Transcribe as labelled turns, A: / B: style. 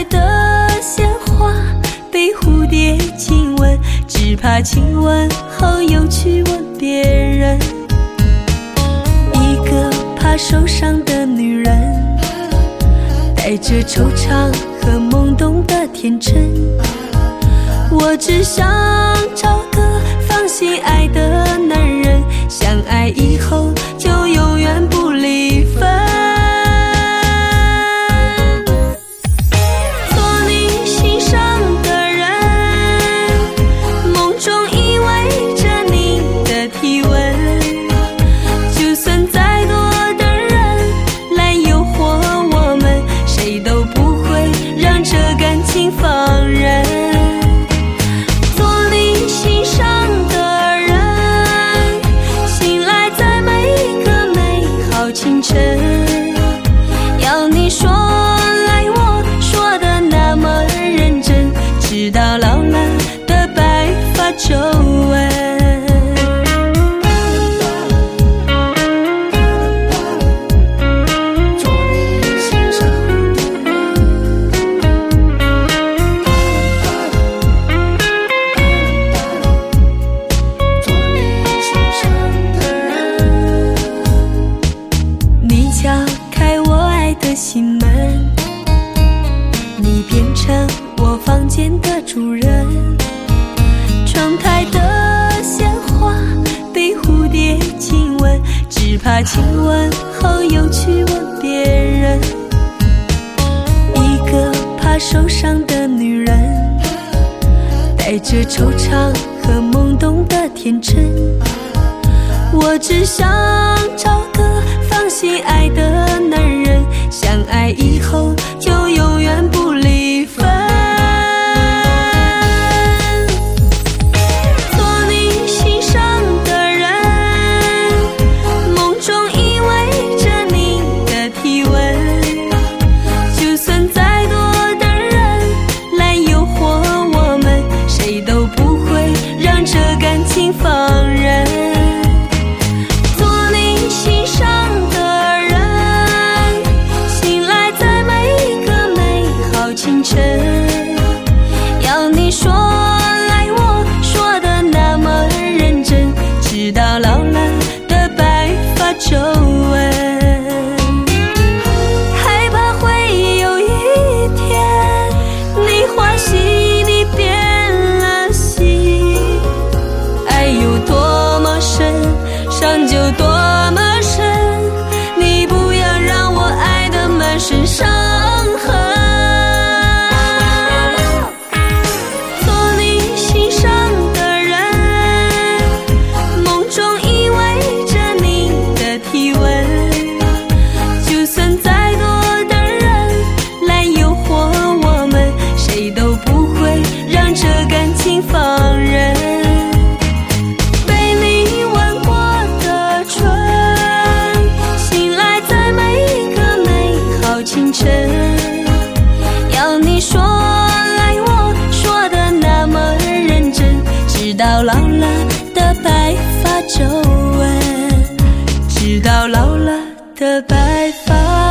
A: 台的鲜花被蝴蝶亲吻，只怕亲吻后又去吻别人。一个怕受伤的女人，带着惆怅和懵懂的天真。我只想找个放心爱的男人，相爱以后就永远不离分。做你心上的人，梦中依偎着你的体温，就算再多的人来诱惑我们，谁都不会让这感情放任。清晨，要你说来我说的那么认真，直到老了的白发皱纹。敲开我爱的心门，你变成我房间的主人。窗台的鲜花被蝴蝶亲吻，只怕亲吻后又去吻别人。一个怕受伤的女人，带着惆怅和懵懂的天真。我只想找个放心爱的男人，相爱以后就永远不离分。做你心上的人，梦中依偎着你的体温，就算再多的人来诱惑我们，谁都不会让这感情放任。清晨，要你说来我说的那么认真，直到老了的白发皱纹。害怕会有一天你欢喜你变了心，爱有多么深，伤就多么深，你不要让我爱得满身伤痕。放任被你吻过的唇，醒来在每一个美好清晨，要你说来我说的那么认真，直到老了的白发皱纹，直到老了的白发